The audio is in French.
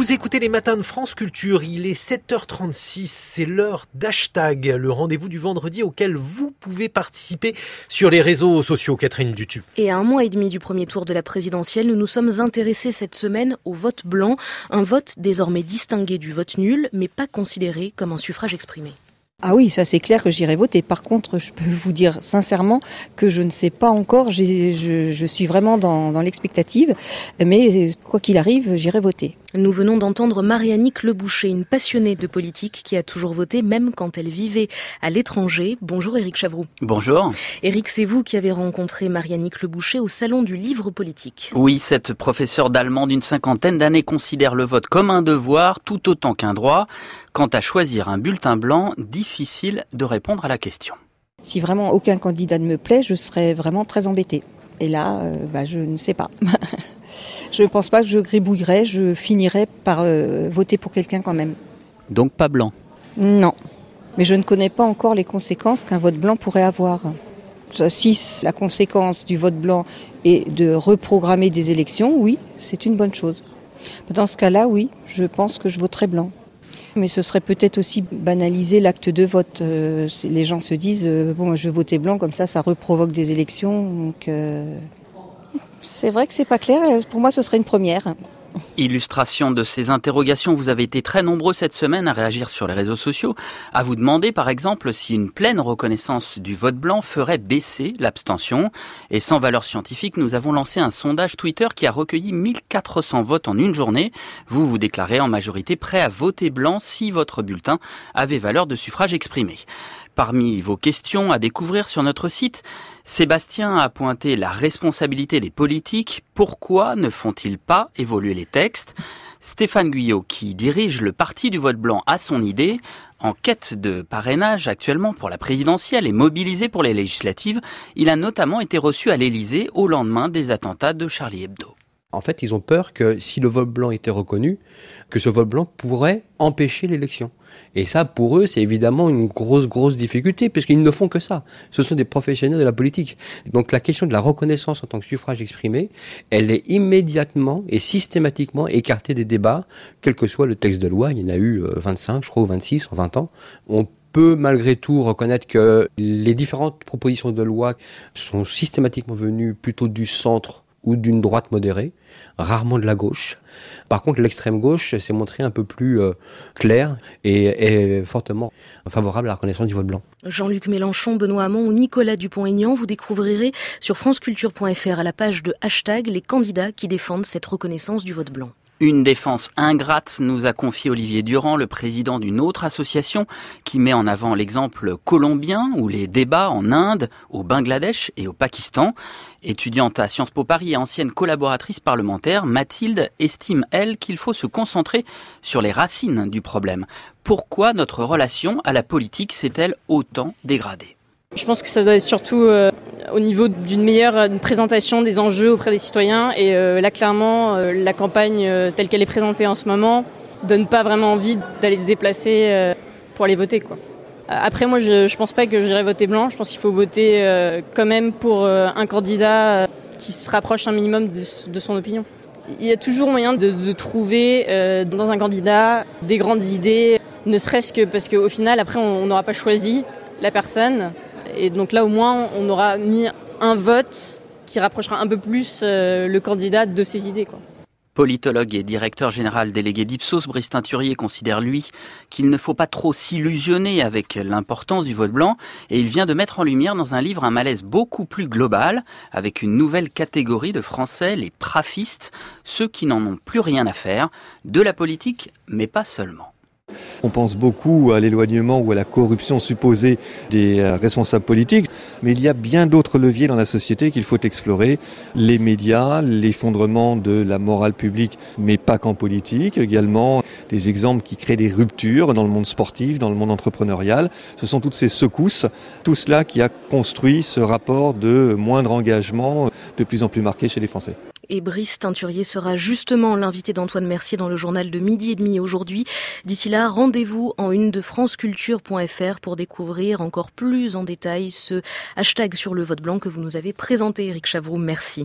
Vous écoutez les matins de France Culture, il est 7h36, c'est l'heure d'Hashtag, le rendez-vous du vendredi auquel vous pouvez participer sur les réseaux sociaux, Catherine Dutu. Et à 1 mois et demi du premier tour de la présidentielle, nous nous sommes intéressés cette semaine au vote blanc, un vote désormais distingué du vote nul, mais pas considéré comme un suffrage exprimé. Ah oui, ça c'est clair que j'irai voter. Par contre, je peux vous dire sincèrement que je ne sais pas encore, je suis vraiment dans l'expectative, mais quoi qu'il arrive, j'irai voter. Nous venons d'entendre Marie-Annick Leboucher, une passionnée de politique qui a toujours voté, même quand elle vivait à l'étranger. Bonjour Éric Chavroux. Bonjour. Éric, c'est vous qui avez rencontré Marie-Annick Leboucher au Salon du Livre Politique. Oui, cette professeure d'allemand d'une 50aine d'années considère le vote comme un devoir tout autant qu'un droit. Quant à choisir un bulletin blanc, difficile de répondre à la question. Si vraiment aucun candidat ne me plaît, je serais vraiment très embêtée. Et là, je ne sais pas. Je ne pense pas que je gribouillerai, je finirai par voter pour quelqu'un quand même. Donc pas blanc? Non, mais je ne connais pas encore les conséquences qu'un vote blanc pourrait avoir. Si la conséquence du vote blanc est de reprogrammer des élections, oui, c'est une bonne chose. Dans ce cas-là, oui, je pense que je voterai blanc. Mais ce serait peut-être aussi banaliser l'acte de vote. Les gens se disent, je vais voter blanc, comme ça reprovoque des élections. Donc, c'est vrai que c'est pas clair. Pour moi, ce serait une première. Illustration de ces interrogations, vous avez été très nombreux cette semaine à réagir sur les réseaux sociaux, à vous demander par exemple si une pleine reconnaissance du vote blanc ferait baisser l'abstention. Et sans valeur scientifique, nous avons lancé un sondage Twitter qui a recueilli 1400 votes en une journée. Vous vous déclarez en majorité prêt à voter blanc si votre bulletin avait valeur de suffrage exprimé. Parmi vos questions à découvrir sur notre site, Sébastien a pointé la responsabilité des politiques. Pourquoi ne font-ils pas évoluer les textes ? Stéphane Guyot, qui dirige le parti du vote blanc, a son idée. En quête de parrainage actuellement pour la présidentielle et mobilisé pour les législatives, il a notamment été reçu à l'Élysée au lendemain des attentats de Charlie Hebdo. En fait, ils ont peur que si le vote blanc était reconnu, que ce vote blanc pourrait empêcher l'élection. Et ça, pour eux, c'est évidemment une grosse difficulté, puisqu'ils ne font que ça. Ce sont des professionnels de la politique. Donc la question de la reconnaissance en tant que suffrage exprimé, elle est immédiatement et systématiquement écartée des débats, quel que soit le texte de loi. Il y en a eu 25, je crois, ou 26 en 20 ans. On peut malgré tout reconnaître que les différentes propositions de loi sont systématiquement venues plutôt du centre ou d'une droite modérée, rarement de la gauche. Par contre, l'extrême gauche s'est montrée un peu plus claire et est fortement favorable à la reconnaissance du vote blanc. Jean-Luc Mélenchon, Benoît Hamon ou Nicolas Dupont-Aignan, vous découvrirez sur franceculture.fr à la page de Hashtag les candidats qui défendent cette reconnaissance du vote blanc. Une défense ingrate, nous a confié Olivier Durand, le président d'une autre association qui met en avant l'exemple colombien ou les débats en Inde, au Bangladesh et au Pakistan. Étudiante à Sciences Po Paris et ancienne collaboratrice parlementaire, Mathilde estime, elle, qu'il faut se concentrer sur les racines du problème. Pourquoi notre relation à la politique s'est-elle autant dégradée ? Je pense que ça doit être surtout au niveau d'une meilleure présentation des enjeux auprès des citoyens. Et là, clairement, la campagne telle qu'elle est présentée en ce moment donne pas vraiment envie d'aller se déplacer pour aller voter, quoi. Après, moi, je pense pas que j'irai voter blanc. Je pense qu'il faut voter quand même pour un candidat qui se rapproche un minimum de son opinion. Il y a toujours moyen de trouver dans un candidat des grandes idées, ne serait-ce que parce qu'au final, après, on n'aura pas choisi la personne. Et donc là, au moins, on aura mis un vote qui rapprochera un peu plus le candidat de ses idées, quoi. Politologue et directeur général délégué d'Ipsos, Brice Teinturier considère, lui, qu'il ne faut pas trop s'illusionner avec l'importance du vote blanc et il vient de mettre en lumière dans un livre un malaise beaucoup plus global avec une nouvelle catégorie de Français, les prafistes, ceux qui n'en ont plus rien à faire, de la politique, mais pas seulement. On pense beaucoup à l'éloignement ou à la corruption supposée des responsables politiques, mais il y a bien d'autres leviers dans la société qu'il faut explorer. Les médias, l'effondrement de la morale publique, mais pas qu'en politique, également des exemples qui créent des ruptures dans le monde sportif, dans le monde entrepreneurial. Ce sont toutes ces secousses, tout cela qui a construit ce rapport de moindre engagement de plus en plus marqué chez les Français. Et Brice Teinturier sera justement l'invité d'Antoine Mercier dans le journal de 12h30 aujourd'hui. D'ici là, rendez-vous en une de franceculture.fr pour découvrir encore plus en détail ce hashtag sur le vote blanc que vous nous avez présenté, Éric Chavroux. Merci.